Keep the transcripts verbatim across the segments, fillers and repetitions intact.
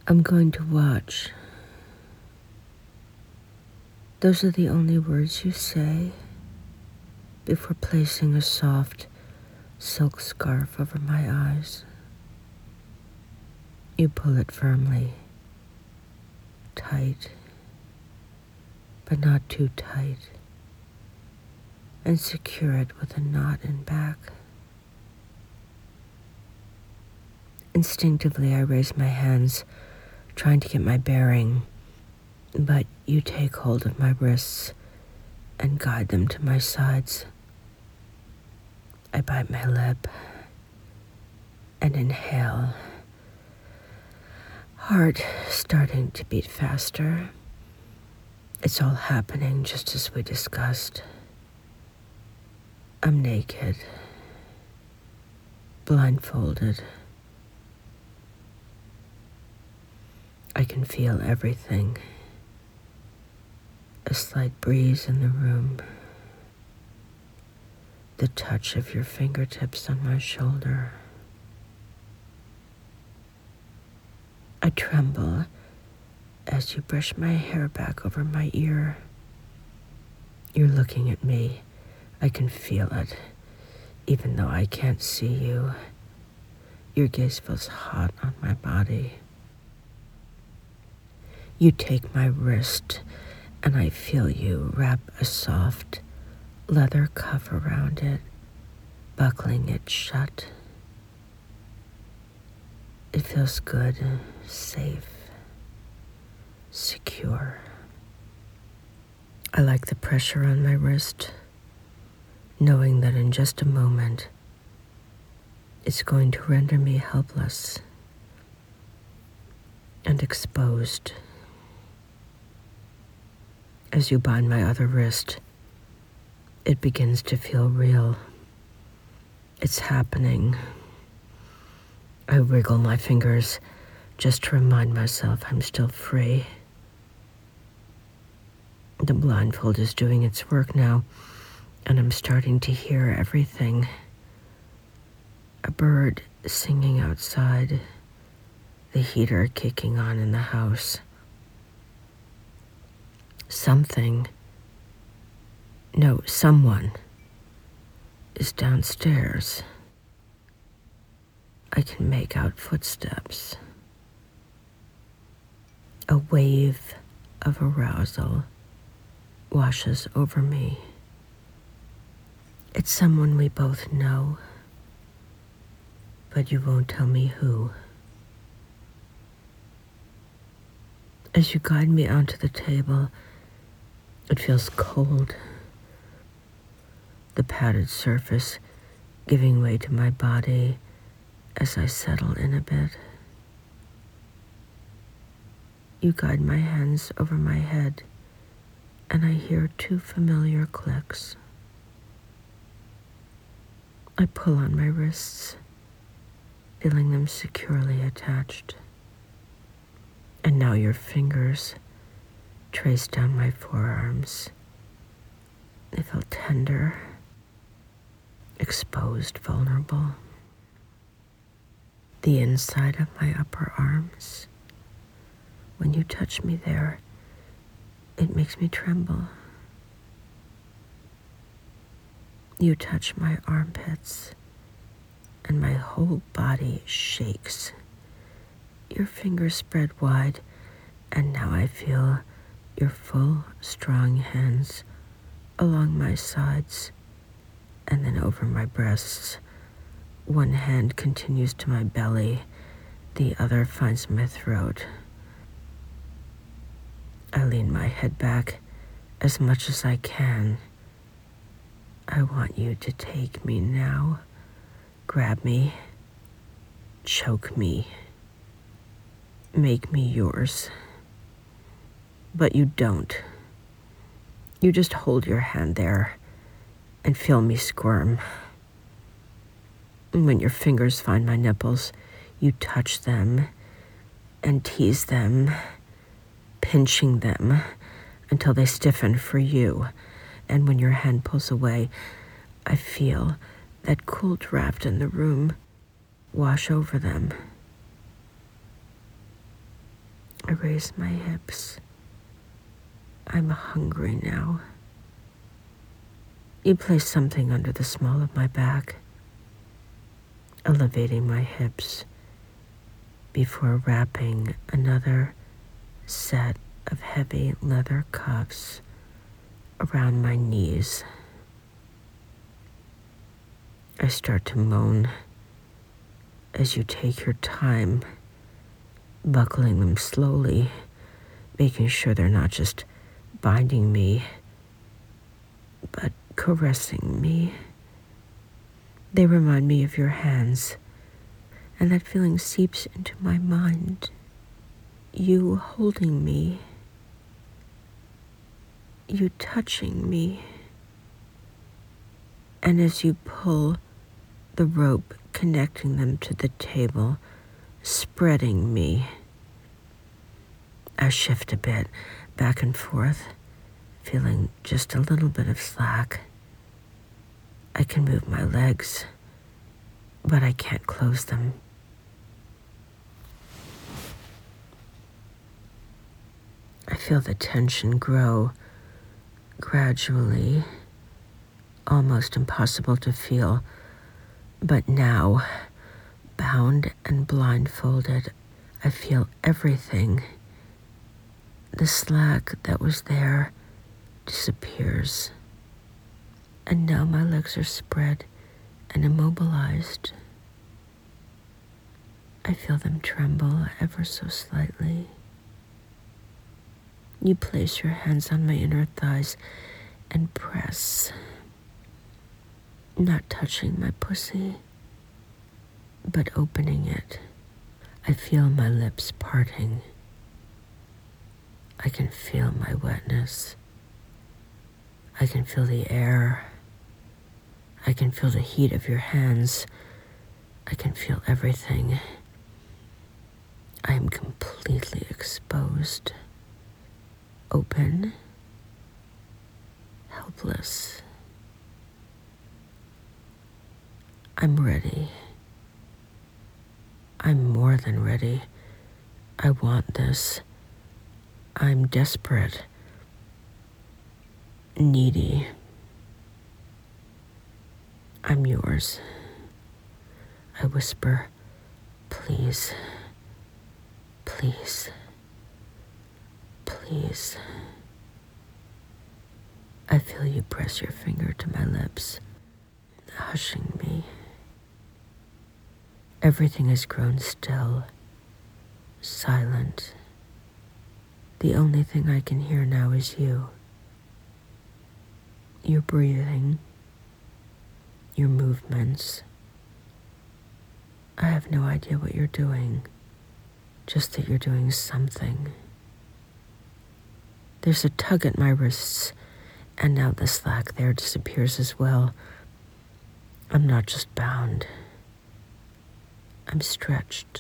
I'm going to watch. Those are the only words you say before placing a soft silk scarf over my eyes. You pull it firmly, tight, but not too tight, and secure it with a knot in back. Instinctively, I raise my hands, trying to get my bearing, but you take hold of my wrists and guide them to my sides. I bite my lip and inhale, heart starting to beat faster. It's all happening just as we discussed. I'm naked, blindfolded. I can feel everything. A slight breeze in the room. The touch of your fingertips on my shoulder. I tremble as you brush my hair back over my ear. You're looking at me. I can feel it, even though I can't see you. Your gaze feels hot on my body. You take my wrist, and I feel you wrap a soft leather cuff around it, buckling it shut. It feels good, safe, secure. I like the pressure on my wrist, knowing that in just a moment, it's going to render me helpless and exposed. As you bind my other wrist, it begins to feel real. It's happening. I wriggle my fingers just to remind myself I'm still free. The blindfold is doing its work now, and I'm starting to hear everything. A bird singing outside, the heater kicking on in the house. Something, no, someone is downstairs. I can make out footsteps. A wave of arousal washes over me. It's someone we both know, but you won't tell me who. As you guide me onto the table, it feels cold. The padded surface giving way to my body as I settle in a bit. You guide my hands over my head, and I hear two familiar clicks. I pull on my wrists, feeling them securely attached. And now your fingers trace down my forearms. They feel tender, exposed, vulnerable. The inside of my upper arms. When you touch me there, it makes me tremble. You touch my armpits, and my whole body shakes. Your fingers spread wide, and now I feel your full, strong hands along my sides and then over my breasts. One hand continues to my belly, the other finds my throat. I lean my head back as much as I can. I want you to take me now, grab me, choke me, make me yours. But you don't. You just hold your hand there and feel me squirm. When your fingers find my nipples, you touch them and tease them, pinching them until they stiffen for you. And when your hand pulls away, I feel that cool draft in the room wash over them. raise my hips. I'm hungry now. You place something under the small of my back, elevating my hips before wrapping another set of heavy leather cuffs around my knees. I start to moan as you take your time, buckling them slowly, making sure they're not just binding me, but caressing me. They remind me of your hands, and that feeling seeps into my mind. You holding me, you touching me, and as you pull the rope connecting them to the table, spreading me, I shift a bit back and forth, feeling just a little bit of slack. I can move my legs, but I can't close them. I feel the tension grow gradually, almost impossible to feel, but now, bound and blindfolded, I feel everything. The slack that was there disappears, and now my legs are spread and immobilized. I feel them tremble ever so slightly. You place your hands on my inner thighs and press, not touching my pussy, but opening it. I feel my lips parting. I can feel my wetness. I can feel the air. I can feel the heat of your hands. I can feel everything. I am completely exposed, open, helpless. I'm ready. I'm more than ready. I want this. I'm desperate, needy. I'm yours. I whisper, please, please, please. I feel you press your finger to my lips, hushing me. Everything has grown still, silent. The only thing I can hear now is you. Your breathing, your movements. I have no idea what you're doing, just that you're doing something. There's a tug at my wrists, and now the slack there disappears as well. I'm not just bound. I'm stretched.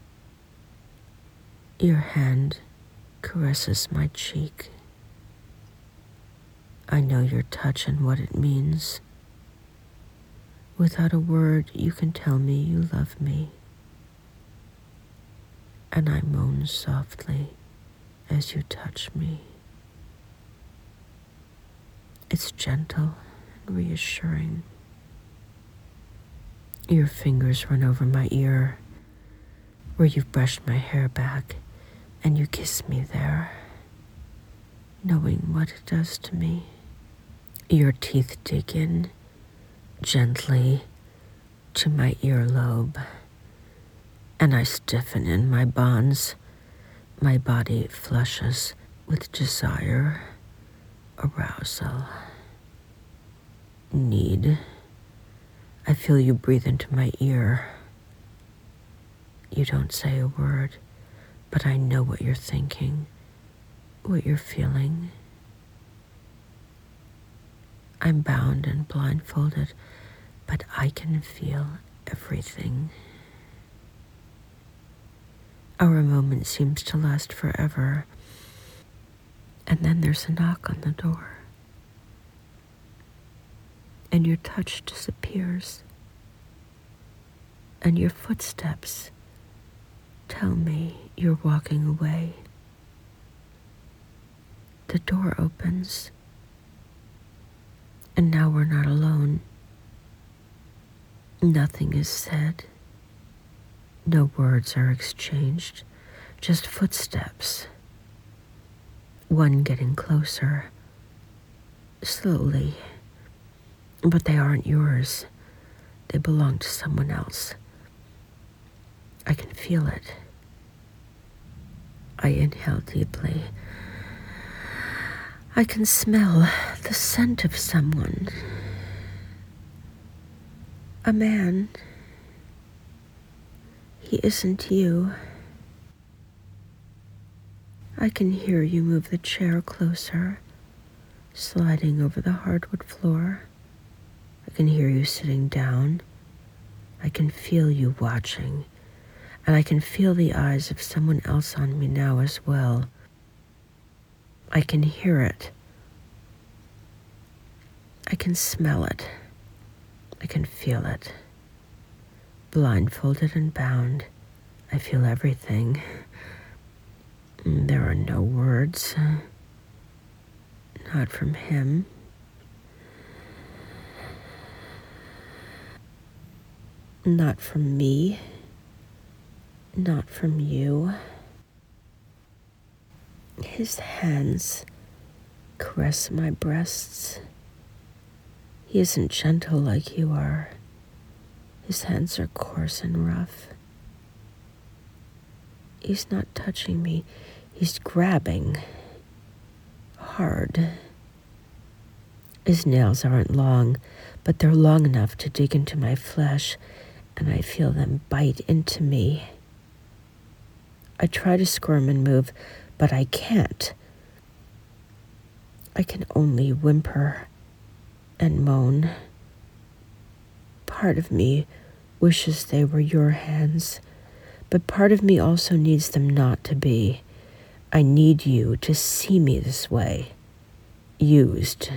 Your hand caresses my cheek. I know your touch and what it means. Without a word, you can tell me you love me. And I moan softly as you touch me. It's gentle and reassuring. Your fingers run over my ear, where you've brushed my hair back, and you kiss me there, knowing what it does to me. Your teeth dig in gently to my earlobe, and I stiffen in my bonds. My body flushes with desire, arousal, need. I feel you breathe into my ear. You don't say a word, but I know what you're thinking, what you're feeling. I'm bound and blindfolded, but I can feel everything. Our moment seems to last forever, and then there's a knock on the door, and your touch disappears, and your footsteps tell me you're walking away. The door opens, and now we're not alone. Nothing is said. No words are exchanged, just footsteps. One getting closer, slowly. But they aren't yours. They belong to someone else. I can feel it. I inhale deeply. I can smell the scent of someone. A man. He isn't you. I can hear you move the chair closer, sliding over the hardwood floor. I can hear you sitting down. I can feel you watching, and I can feel the eyes of someone else on me now as well. I can hear it. I can smell it. I can feel it. Blindfolded and bound, I feel everything. There are no words. Not from him. Not from me. Not from you. His hands caress my breasts. He isn't gentle like you are. His hands are coarse and rough. He's not touching me. He's grabbing. Hard. His nails aren't long, but they're long enough to dig into my flesh, and I feel them bite into me. I try to squirm and move, but I can't. I can only whimper and moan. Part of me wishes they were your hands, but part of me also needs them not to be. I need you to see me this way, used.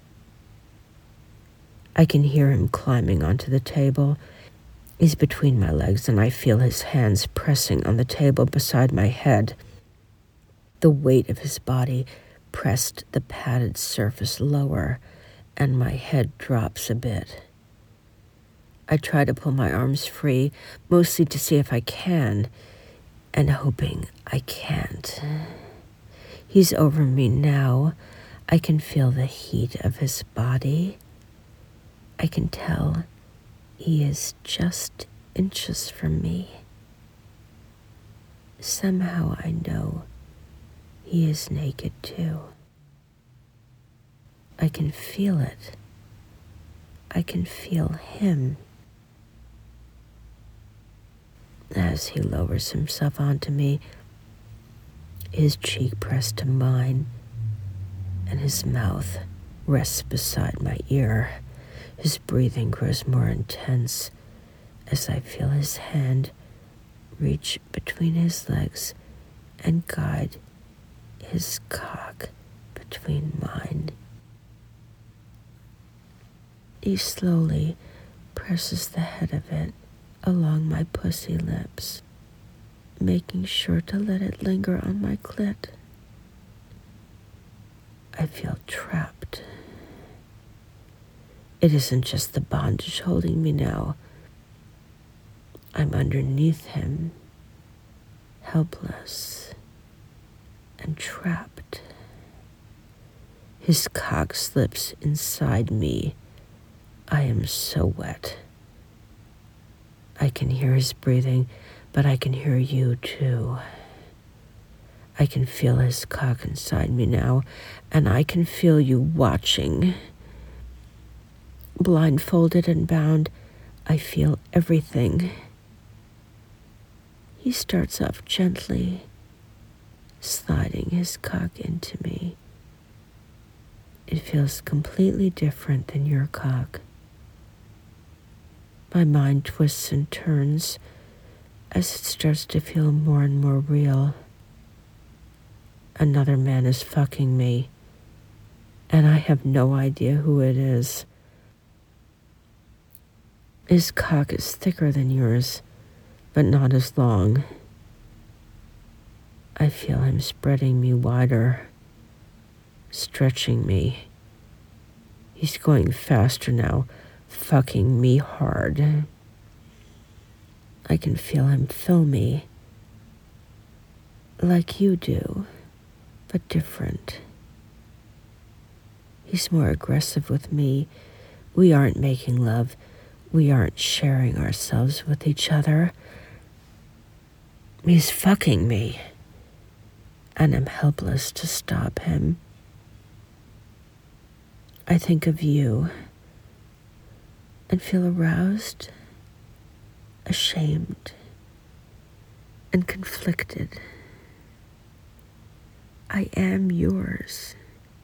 I can hear him climbing onto the table. He's between my legs, and I feel his hands pressing on the table beside my head. The weight of his body pressed the padded surface lower, and my head drops a bit. I try to pull my arms free, mostly to see if I can, and hoping I can't. He's over me now. I can feel the heat of his body. I can tell he is just inches from me. Somehow I know he is naked too. I can feel it. I can feel him. As he lowers himself onto me, his cheek pressed to mine, and his mouth rests beside my ear. His breathing grows more intense as I feel his hand reach between his legs and guide his cock between mine. He slowly presses the head of it along my pussy lips, making sure to let it linger on my clit. I feel trapped. It isn't just the bondage holding me now. I'm underneath him, helpless and trapped. His cock slips inside me. I am so wet. I can hear his breathing, but I can hear you too. I can feel his cock inside me now, and I can feel you watching. Blindfolded and bound, I feel everything. He starts off gently, sliding his cock into me. It feels completely different than your cock. My mind twists and turns as it starts to feel more and more real. Another man is fucking me, and I have no idea who it is. His cock is thicker than yours, but not as long. I feel him spreading me wider. stretching me. He's going faster now, fucking me hard. I can feel him fill me, like you do, but different. He's more aggressive with me. We aren't making love. We aren't sharing ourselves with each other. He's fucking me, and I'm helpless to stop him. I think of you and feel aroused, ashamed, and conflicted. I am yours,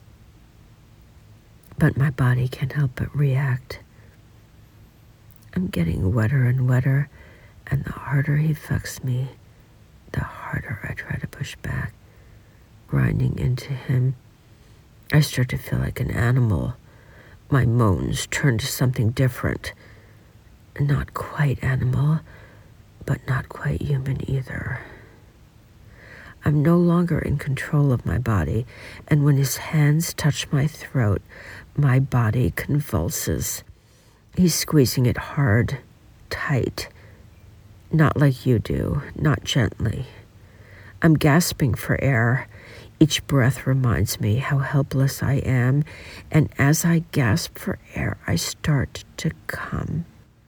but my body can't help but react. I'm getting wetter and wetter, and the harder he fucks me, the harder I try to push back, grinding into him. I start to feel like an animal. My moans turn to something different. Not quite animal, but not quite human either. I'm no longer in control of my body, and when his hands touch my throat, my body convulses. He's squeezing it hard, tight, not like you do, not gently. I'm gasping for air. Each breath reminds me how helpless I am, and as I gasp for air, I start to come.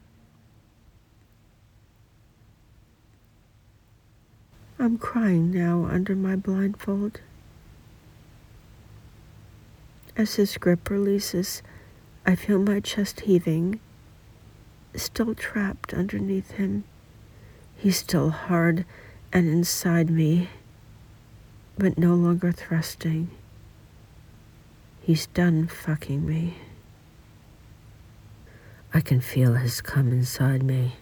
I'm crying now under my blindfold. As his grip releases, I feel my chest heaving, still trapped underneath him. He's still hard and inside me, but no longer thrusting. He's done fucking me. I can feel his cum inside me.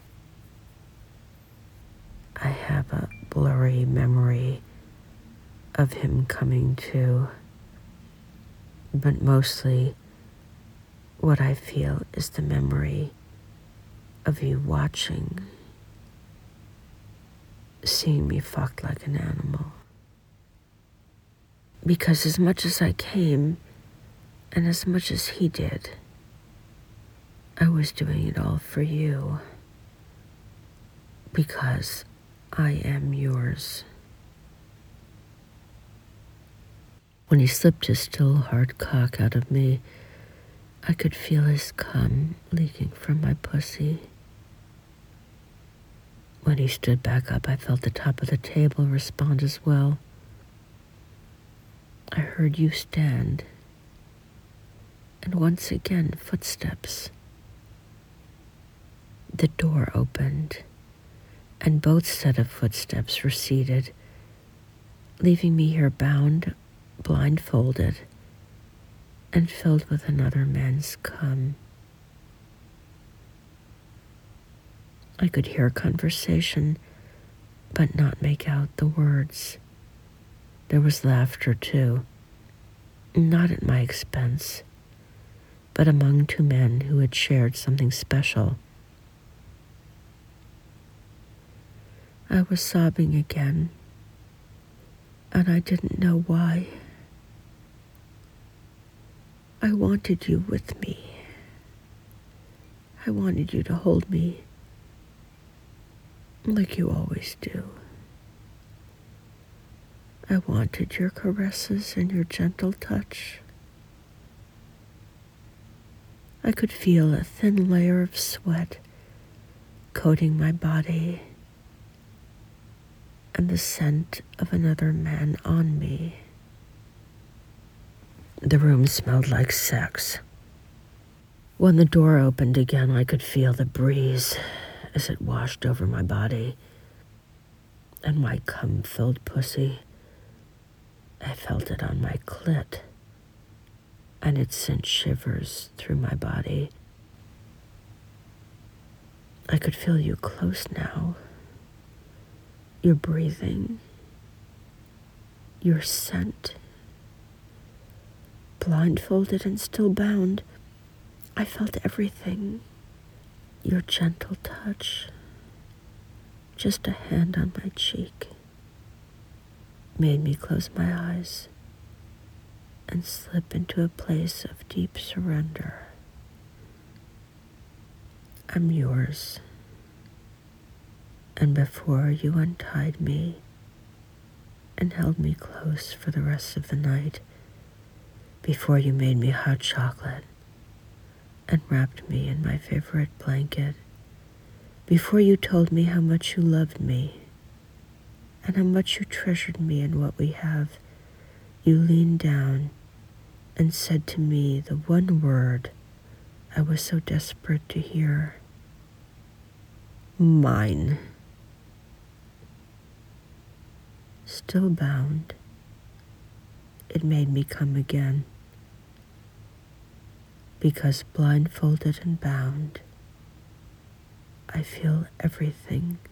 I have a blurry memory of him coming to, but mostly what I feel is the memory of you watching, seeing me fucked like an animal. Because as much as I came, and as much as he did, I was doing it all for you. Because I am yours. When he slipped his still hard cock out of me, I could feel his cum leaking from my pussy. When he stood back up, I felt the top of the table respond as well. I heard you stand, and once again footsteps. The door opened, and both set of footsteps receded, leaving me here bound, blindfolded, and filled with another man's cum. I could hear conversation, but not make out the words. There was laughter, too, not at my expense, but among two men who had shared something special. I was sobbing again, and I didn't know why. I wanted you with me. I wanted you to hold me like you always do. I wanted your caresses and your gentle touch. I could feel a thin layer of sweat coating my body and the scent of another man on me. The room smelled like sex. When the door opened again, I could feel the breeze as it washed over my body and my cum-filled pussy. I felt it on my clit, and it sent shivers through my body. I could feel you close now. Your breathing, your scent. Blindfolded and still bound, I felt everything. Your gentle touch, just a hand on my cheek, made me close my eyes. and slip into a place of deep surrender. I'm yours. And before you untied me and held me close for the rest of the night, before you made me hot chocolate and wrapped me in my favorite blanket, before you told me how much you loved me and how much you treasured me and what we have, you leaned down and said to me the one word I was so desperate to hear: mine. Still bound, it made me come again, because blindfolded and bound, I feel everything